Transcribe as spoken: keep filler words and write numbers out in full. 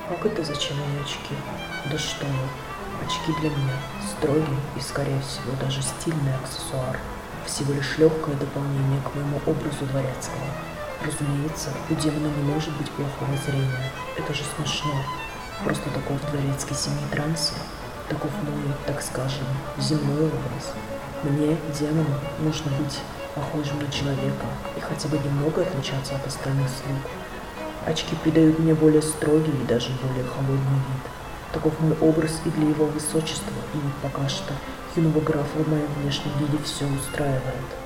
Как это зачем мне очки? Да что вы, очки для меня строгий и, скорее всего, даже стильный аксессуар. Всего лишь легкое дополнение к моему образу дворецкого. Разумеется, у демона не может быть плохого зрения. Это же смешно. Просто таков дворецкий семьи Транса. Таков мой, так скажем, земной образ. Мне, демону, нужно быть похожим на человека и хотя бы немного отличаться от остальных слуг. Очки придают мне более строгий и даже более холодный вид. Таков мой образ и для его высочества, и пока что юного графа в моем внешнем виде все устраивает.